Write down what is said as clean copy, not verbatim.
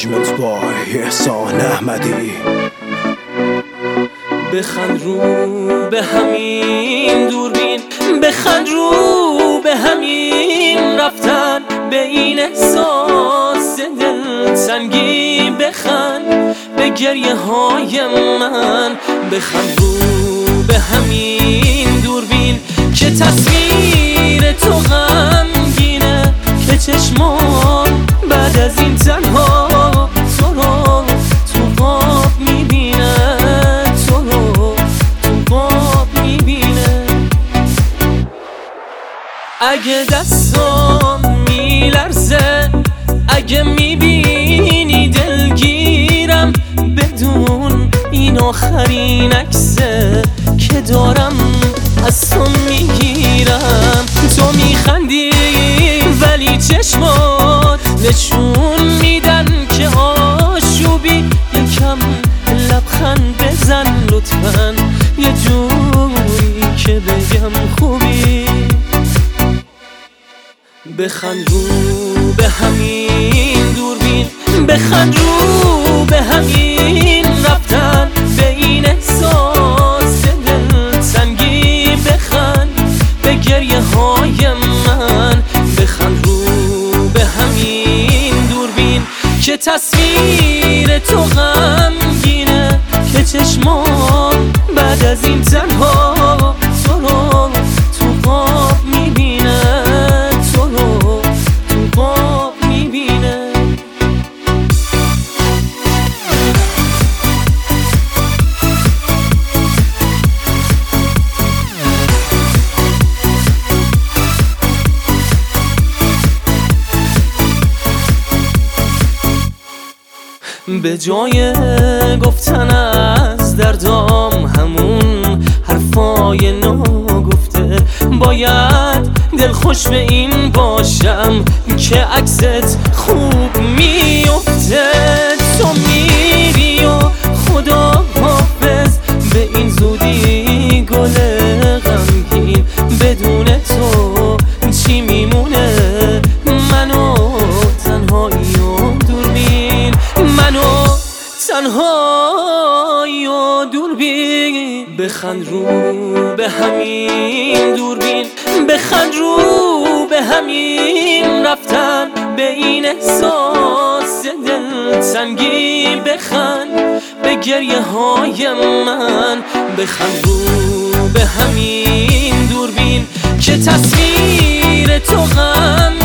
Arrangements by احسان احمدی. بخند رو به همین دوربین، بخند رو به همین رفتن، به این احساس دلتنگی بخند، به گریه های من. بخند رو به همین دوربین که تصویر تو غمگینه، که چشمان بعد از این تنها تو رو تو خواب میبینه، تو رو تو خواب میبینه. اگه دستام میلرزه، اگه میبینی دلگیرم، بدون این آخرین عکسه که دارم از تو میگیرم. تو میخندی ولی چشمات نشون میدن که آشوبی. یکم لبخند بزن لطفاً، یه جوری که بگم خوبی. بخند رو به همین دوربین، بخند رو به همین رفتن، به این احساس دلتنگی بخند، به گریه های من. بخند رو به همین دوربین که تصویر تو غمگینه، که چشمان بعد از این تنها تو رو تو خواب میبینه، تو رو تو خواب میبینه. به جای گفتن از دردام همون حرفای ناگفته، باید دلخوش به این باشم که عکست خوب میفته. تو میری و خدا حافظ، به این زودی گل غمگین، بدون تو چی میمونه؟ منو تنهایی و دوربین، منو تنهایی و دوربین. بخند رو به همین دوربین، بخند رو به همین رفتن، به این احساس دلتنگی بخند، به گریه های من. بخند رو به همین دوربین که تصویر تو غم